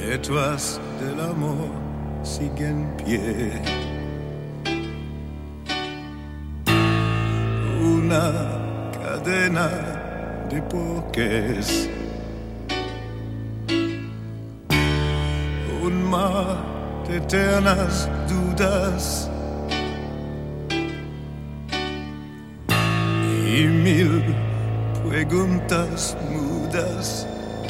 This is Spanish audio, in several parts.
detrás del amor sigue en pie. Una cadena de porqués, un mar de eternas dudas y mil preguntas mudas.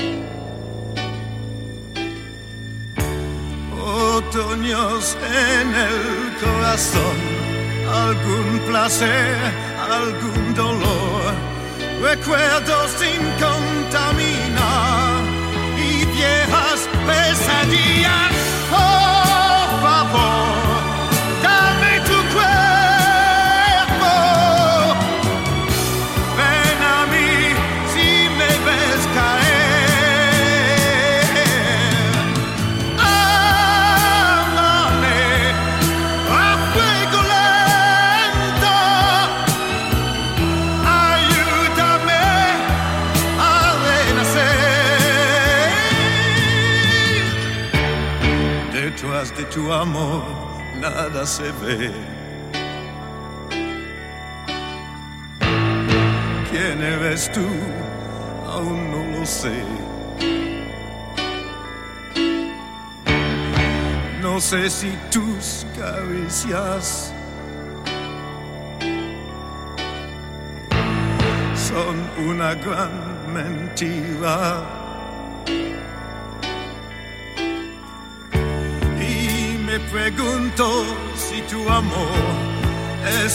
Otoños en el corazón, algún placer, algún dolor, recuerdos sin contaminar y viejas pesadillas. Por favor, dame tu cuerpo, ven a mí si me ves caer. Detrás de tu amor nada se ve. ¿Quién eres tú? Aún no lo sé. No sé si tus caricias son una gran mentira. Me pregunto si tu amor es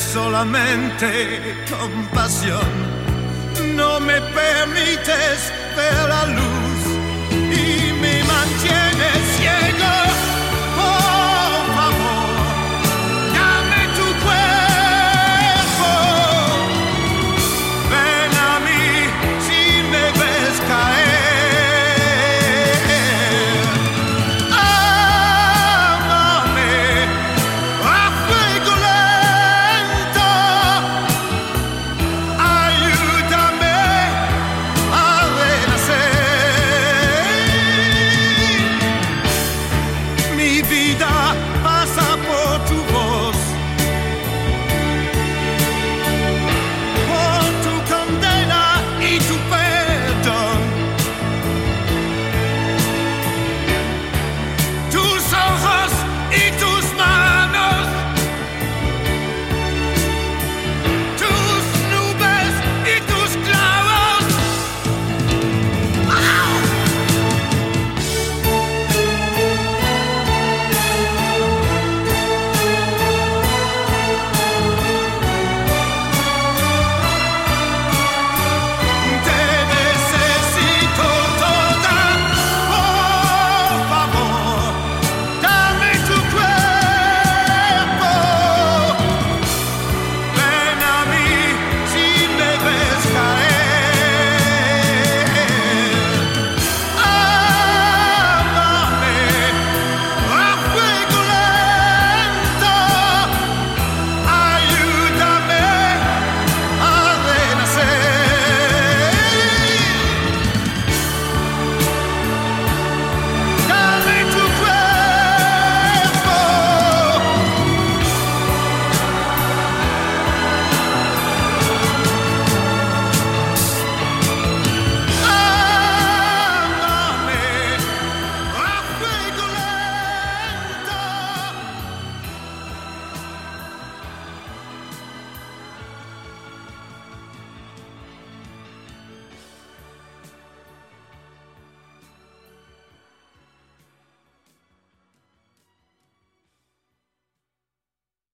solamente compasión. No me permites ver la luz